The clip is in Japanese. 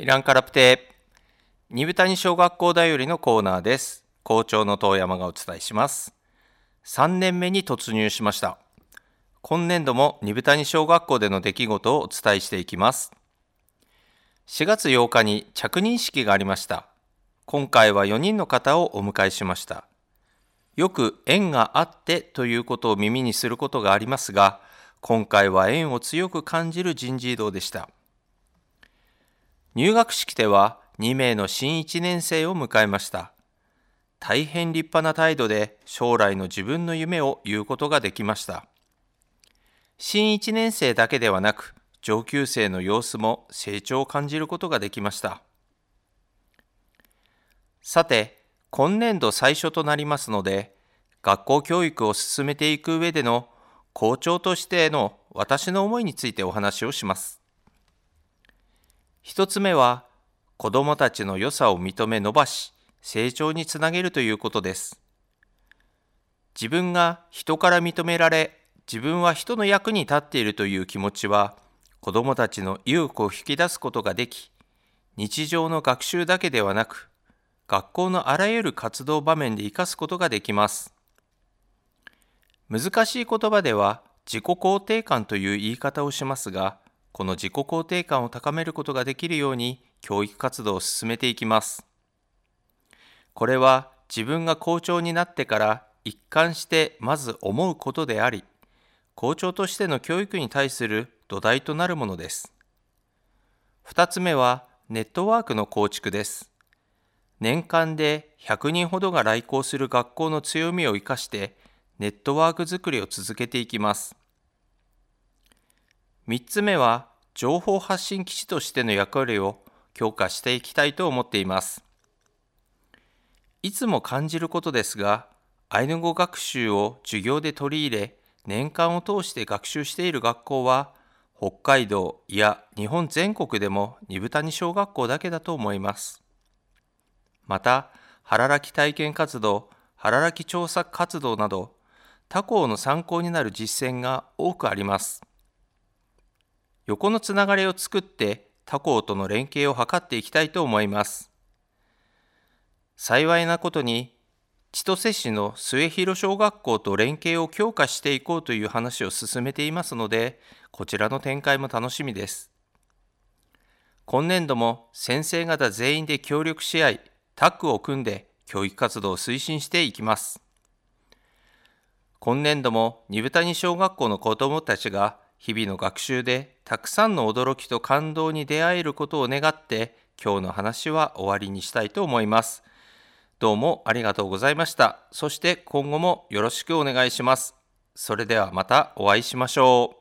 イランカラプテ二部谷小学校だよりのコーナーです。校長の遠山がお伝えします。3年目に突入しました。今年度も二部谷小学校での出来事をお伝えしていきます。4月8日に着任式がありました。今回は4人の方をお迎えしました。よく縁があってということを耳にすることがありますが、今回は縁を強く感じる人事異動でした。入学式では2名の新1年生を迎えました。大変立派な態度で将来の自分の夢を言うことができました。新1年生だけではなく、上級生の様子も成長を感じることができました。さて、今年度最初となりますので、学校教育を進めていく上での校長としての私の思いについてお話をします。一つ目は、子どもたちの良さを認め伸ばし、成長につなげるということです。自分が人から認められ、自分は人の役に立っているという気持ちは、子どもたちの意欲を引き出すことができ、日常の学習だけではなく、学校のあらゆる活動場面で生かすことができます。難しい言葉では自己肯定感という言い方をしますが、この自己肯定感を高めることができるように教育活動を進めていきます。これは自分が校長になってから一貫してまず思うことであり、校長としての教育に対する土台となるものです。2つ目はネットワークの構築です。年間で100人ほどが来校する学校の強みを生かしてネットワーク作りを続けていきます。3つ目は情報発信基地としての役割を強化していきたいと思っています。いつも感じることですが、アイヌ語学習を授業で取り入れ、年間を通して学習している学校は、北海道や日本全国でも二部谷小学校だけだと思います。また、腹らき体験活動、腹らき調査活動など、他校の参考になる実践が多くあります。横のつながりを作って他校との連携を図っていきたいと思います。幸いなことに、千歳市の末広小学校と連携を強化していこうという話を進めていますので、こちらの展開も楽しみです。今年度も先生方全員で協力し合い、タッグを組んで教育活動を推進していきます。今年度も二部谷小学校の子どもたちが日々の学習でたくさんの驚きと感動に出会えることを願って、今日の話は終わりにしたいと思います。どうもありがとうございました。そして今後もよろしくお願いします。それではまたお会いしましょう。